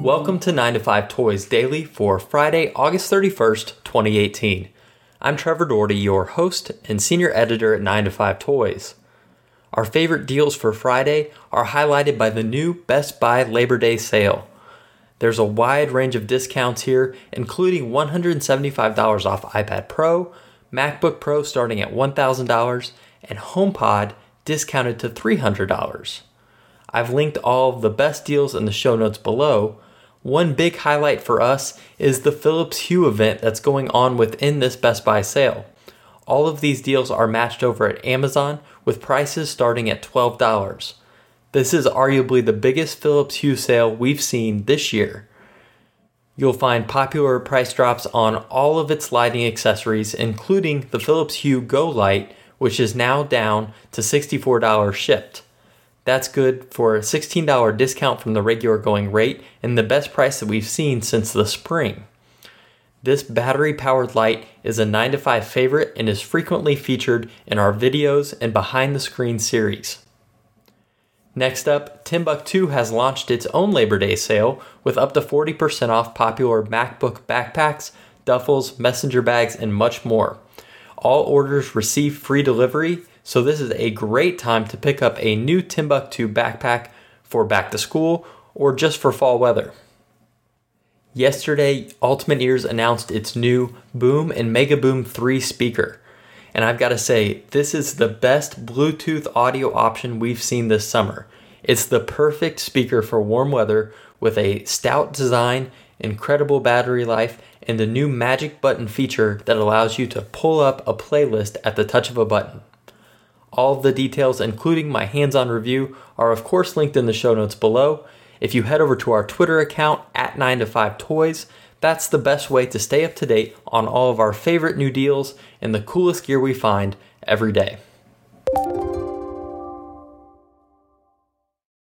Welcome to 9 to 5 Toys Daily for Friday, August 31st, 2018. I'm Trevor Doherty, your host and senior editor at 9 to 5 Toys. Our favorite deals for Friday are highlighted by the new Best Buy Labor Day sale. There's a wide range of discounts here, including $175 off iPad Pro, MacBook Pro starting at $1,000, and HomePod discounted to $300. I've linked all of the best deals in the show notes below. One big highlight for us is the Philips Hue event that's going on within this Best Buy sale. All of these deals are matched over at Amazon with prices starting at $12. This is arguably the biggest Philips Hue sale we've seen this year. You'll find popular price drops on all of its lighting accessories, including the Philips Hue Go light, which is now down to $64 shipped. That's good for a $16 discount from the regular going rate and the best price that we've seen since the spring. This battery-powered light is a 9 to 5 favorite and is frequently featured in our videos and behind-the-screen series. Next up, Timbuk2 has launched its own Labor Day sale with up to 40% off popular MacBook backpacks, duffels, messenger bags, and much more. All orders receive free delivery, so this is a great time to pick up a new Timbuk2 backpack for back to school or just for fall weather. Yesterday, Ultimate Ears announced its new Boom and Mega Boom 3 speaker. And I've got to say, this is the best Bluetooth audio option we've seen this summer. It's the perfect speaker for warm weather with a stout design, incredible battery life, and the new magic button feature that allows you to pull up a playlist at the touch of a button. All of the details, including my hands-on review, are of course linked in the show notes below. If you head over to our Twitter account at 9 to 5 Toys, that's the best way to stay up to date on all of our favorite new deals and the coolest gear we find every day.